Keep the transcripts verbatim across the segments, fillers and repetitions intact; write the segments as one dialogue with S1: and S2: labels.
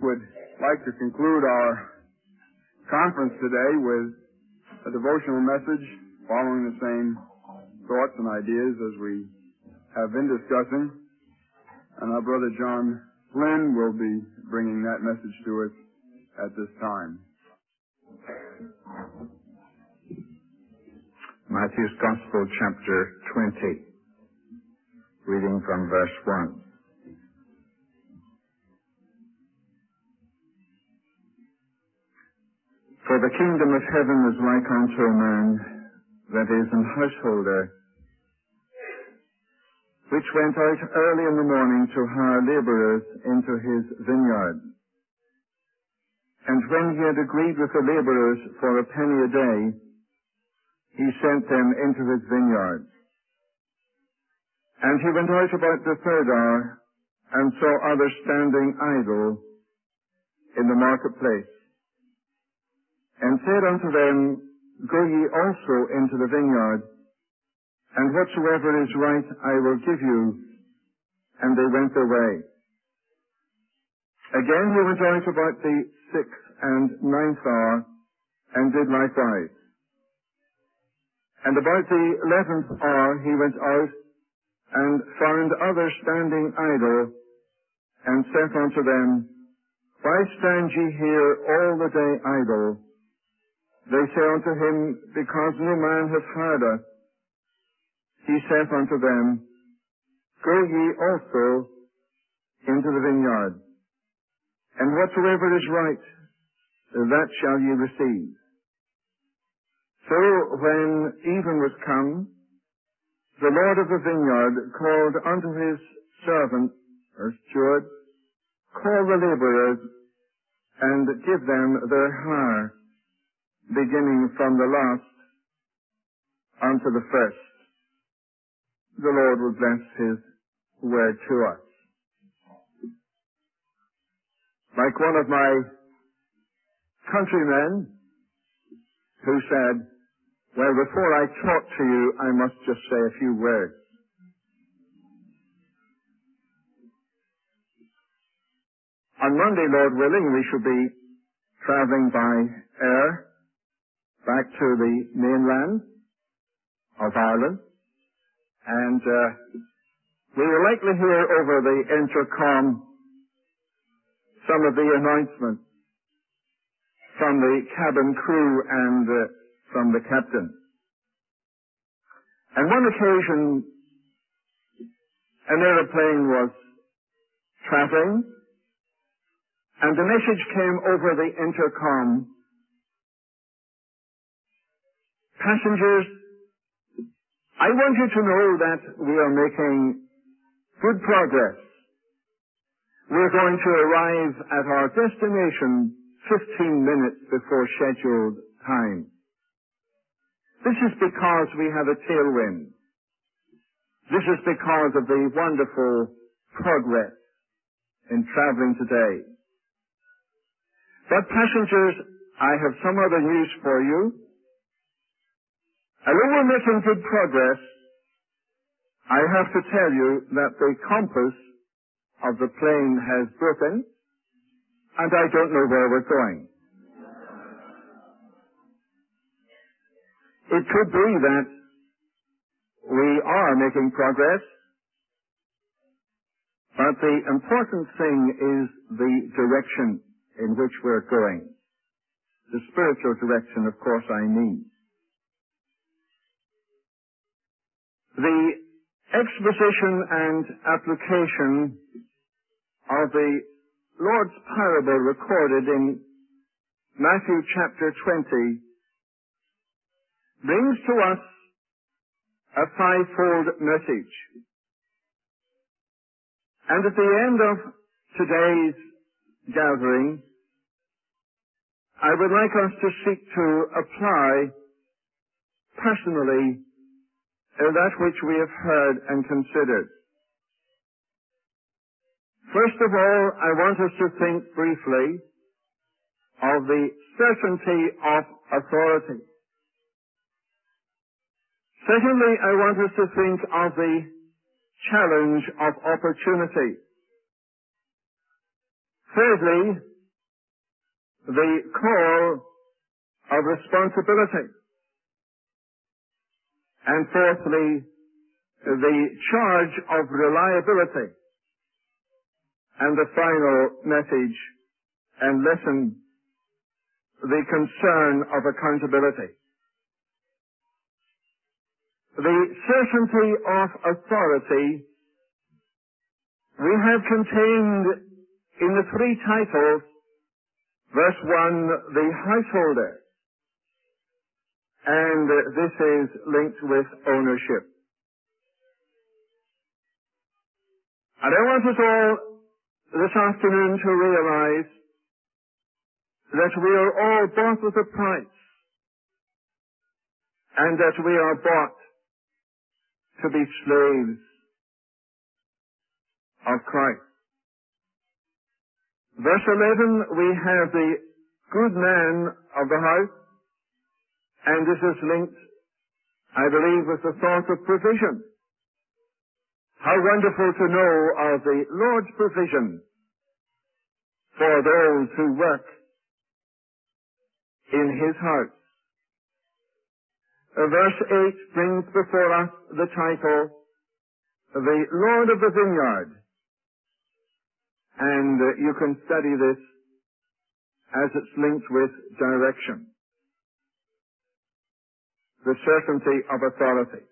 S1: would like to conclude our conference today with a devotional message following the same thoughts and ideas as we have been discussing. And our brother John Flynn will be bringing that message to us at this time.
S2: Matthew's Gospel, chapter twenty, reading from verse one. For the kingdom of heaven is like unto a man that is an householder, which went out early in the morning to hire laborers into his vineyard. And when he had agreed with the laborers for a penny a day, he sent them into his vineyard. And he went out about the third hour, and saw others standing idle in the marketplace, and said unto them, Go ye also into the vineyard, and whatsoever is right I will give you. And they went their way. Again he went out about the sixth and ninth hour, and did likewise. And about the eleventh hour he went out, and found others standing idle, and saith unto them, Why stand ye here all the day idle? They say unto him, Because no man hath hired us. He saith unto them, Go ye also into the vineyard, and whatsoever is right, that shall ye receive. So when even was come, the Lord of the vineyard called unto his servant, or steward, Call the laborers, and give them their hire, beginning from the last unto the first. The Lord will bless his word to us. Like one of my countrymen who said, Well, before I talk to you, I must just say a few words. On Monday, Lord willing, we shall be traveling by air back to the mainland of Ireland, and uh, we will likely hear over the intercom some of the announcements from the cabin crew and uh, from the captain. On one occasion, an aeroplane was traveling, and the message came over the intercom, Passengers, I want you to know that we are making good progress. We're going to arrive at our destination fifteen minutes before scheduled time. This is because we have a tailwind. This is because of the wonderful progress in traveling today. But passengers, I have some other news for you. Although we're making good progress, I have to tell you that the compass of the plane has broken, and I don't know where we're going. It could be that we are making progress, but the important thing is the direction in which we're going. The spiritual direction, of course, I mean. The exposition and application of the Lord's parable recorded in Matthew chapter twenty brings to us a fivefold message. And at the end of today's gathering, I would like us to seek to apply personally that which we have heard and considered. First of all, I want us to think briefly of the certainty of authority. Secondly, I want us to think of the challenge of opportunity. Thirdly, the call of responsibility. And fourthly, the charge of reliability. And the final message and lesson, the concern of accountability. The certainty of authority we have contained in the three titles. Verse one, the householder. And this is linked with ownership. And I want us all this afternoon to realize that we are all bought with a price, and that we are bought to be slaves of Christ. Verse eleven, we have the good man of the house, and this is linked, I believe, with the thought of provision. How wonderful to know of the Lord's provision for those who work in His house. Uh, verse eight brings before us the title, the Lord of the Vineyard. And uh, you can study this as it's linked with direction. The certainty of authority.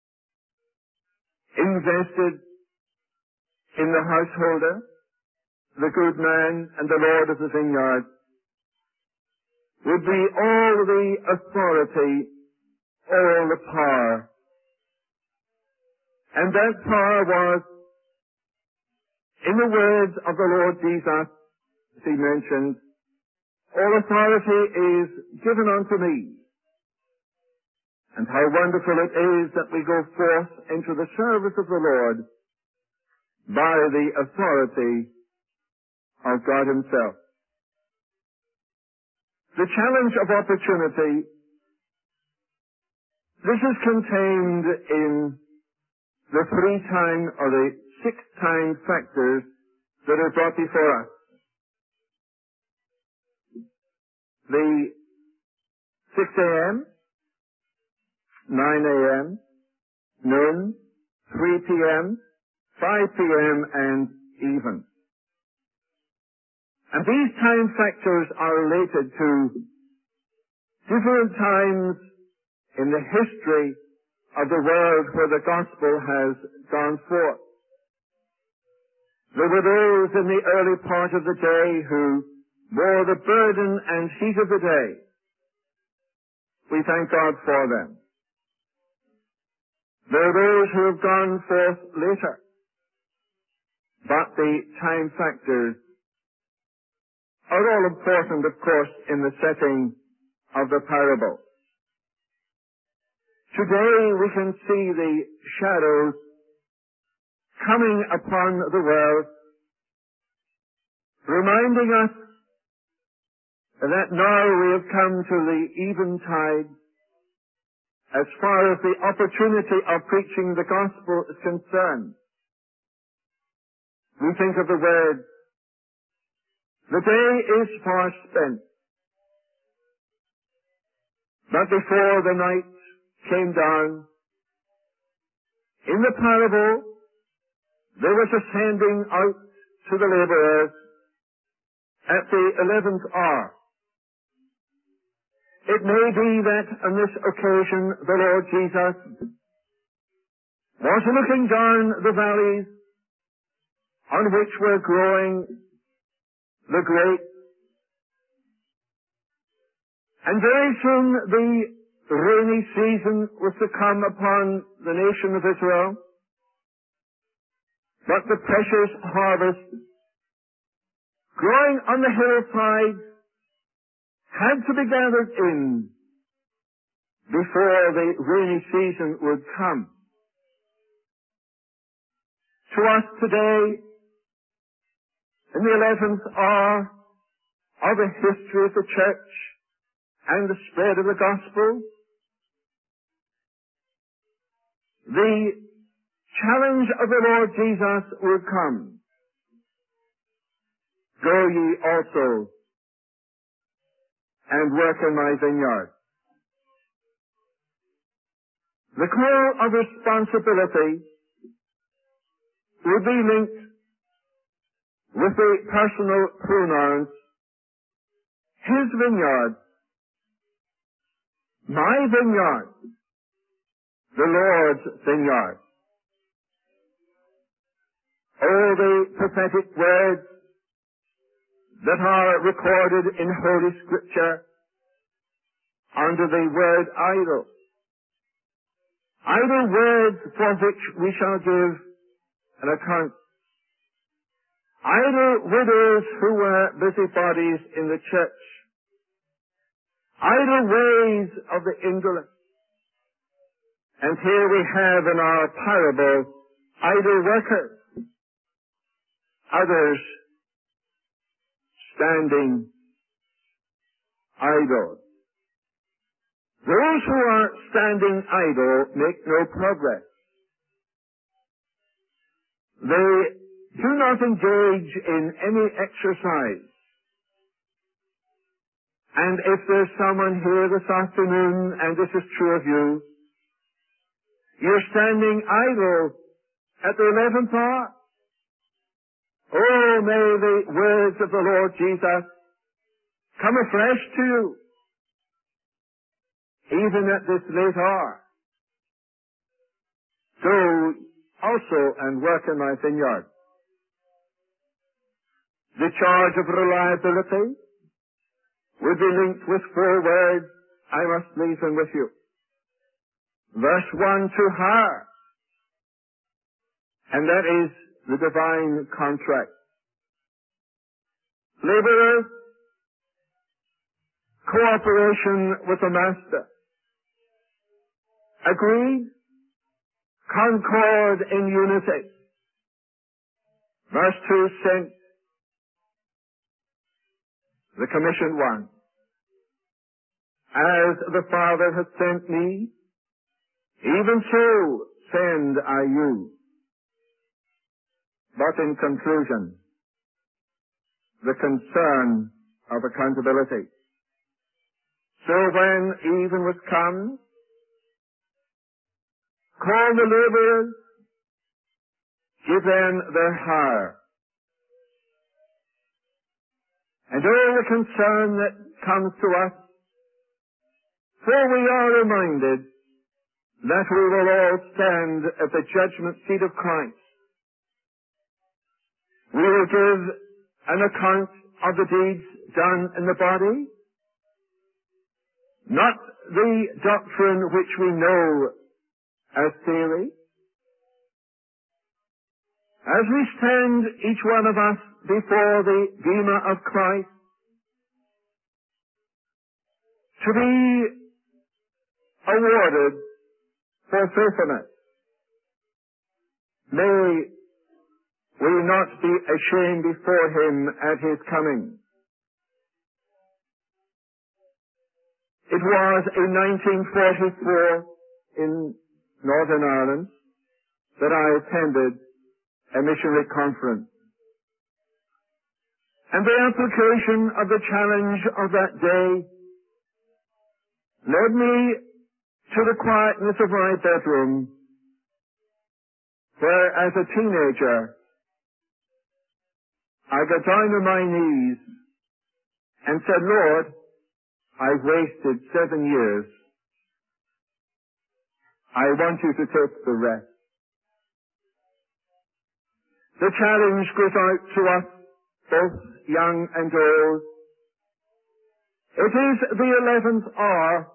S2: Invested in the householder, the good man, and the Lord of the vineyard would be all the authority, all the power. And that power was, in the words of the Lord Jesus, as He mentioned, all authority is given unto me. And how wonderful it is that we go forth into the service of the Lord by the authority of God Himself. The challenge of opportunity, this is contained in the three-time or the six-time factors that are brought before us. The six a.m., nine a.m., noon, three p.m., five p.m., and even. And these time factors are related to different times in the history of the world where the gospel has gone forth. There were those in the early part of the day who bore the burden and heat of the day. We thank God for them. There are those who have gone forth later. But the time factors are all important, of course, in the setting of the parable. Today we can see the shadows coming upon the world, reminding us that now we have come to the eventide as far as the opportunity of preaching the gospel is concerned. We think of the words, the day is far spent. But before the night came down, in the parable, there was a sending out to the laborers at the eleventh hour. It may be that on this occasion the Lord Jesus was looking down the valleys on which were growing the grapes. And very soon the rainy season was to come upon the nation of Israel. But the precious harvest growing on the hillsides had to be gathered in before the rainy season would come. To us today, in the eleventh hour of the history of the church and the spread of the gospel, the challenge of the Lord Jesus will come. Go ye also and work in my vineyard. The call of responsibility would be linked with the personal pronouns, his vineyard, my vineyard, the Lord's vineyard. All the prophetic words that are recorded in Holy Scripture under the word idle. Idle words for which we shall give an account. Idle widows who were busybodies in the church. Idle ways of the indolent. And here we have in our parable idle workers. Others standing idle. Those who are standing idle make no progress. They do not engage in any exercise. And if there's someone here this afternoon, and this is true of you, you're standing idle at the eleventh hour. Oh, may the words of the Lord Jesus come afresh to you, even at this late hour. Go also and work in my vineyard. The charge of reliability would be linked with four words. I must leave them with you. Verse one, to her. And that is the divine contract. Laborers, cooperation with the master. Agreed, concord in unity. Verse two, sent. The commission one. As the Father has sent me, even so send I you. But in conclusion, the concern of accountability. So when even was come, call the laborers, give them their hire. And all the concern that comes to us, for we are reminded that we will all stand at the judgment seat of Christ. We will give an account of the deeds done in the body, not the doctrine which we know as theory. As we stand, each one of us, before the bema of Christ, to be awarded for faithfulness. May we not be ashamed before him at his coming. It was in nineteen forty-four in Northern Ireland that I attended a missionary conference. And the application of the challenge of that day led me to the quietness of my bedroom, where as a teenager I got down on my knees and said, Lord, I've wasted seven years. I want you to take the rest. The challenge goes out to us, both young and old. It is the eleventh hour.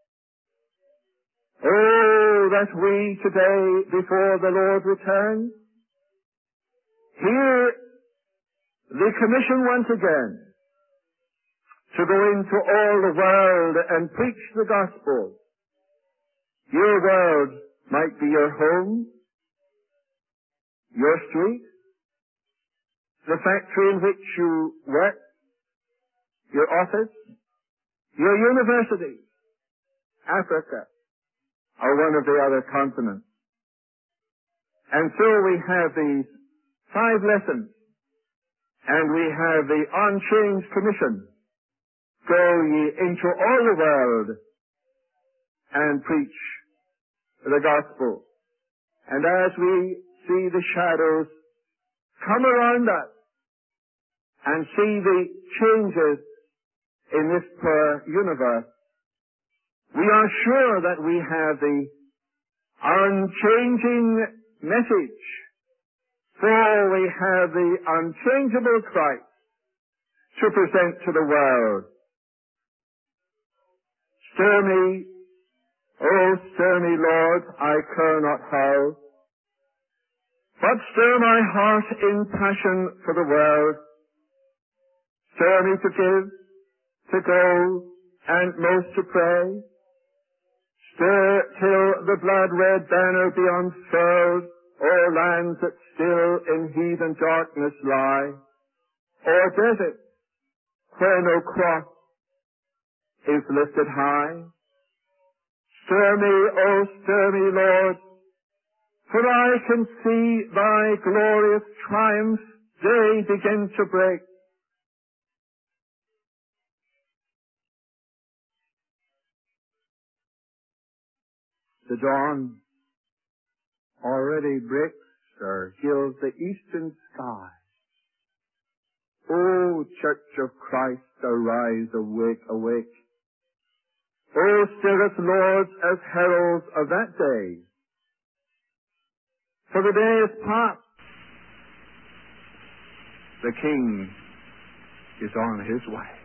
S2: Oh, that we today, before the Lord returns, hear the commission once again to go into all the world and preach the gospel. Your world might be your home, your street, the factory in which you work, your office, your university, Africa, or one of the other continents. And so we have these five lessons, and we have the unchanged commission Go ye into all the world and preach the gospel. And as we see the shadows come around us and see the changes in this poor universe, we are sure that we have the unchanging message, for we have the unchangeable Christ to present to the world. Stir me, oh stir me, Lord, I care not how, but stir my heart in passion for the world. Stir me to give, to go, and most to pray. Stir till the blood-red banner be unfurled o'er lands that still in heathen darkness lie, o'er deserts where no cross is lifted high. Stir me, oh stir me, Lord, for I can see thy glorious triumph day begin to break. The dawn already breaks or gilds the eastern sky. O Church of Christ, arise, awake, awake. O stir us, Lord, as heralds of that day. For the day is past. The King is on his way.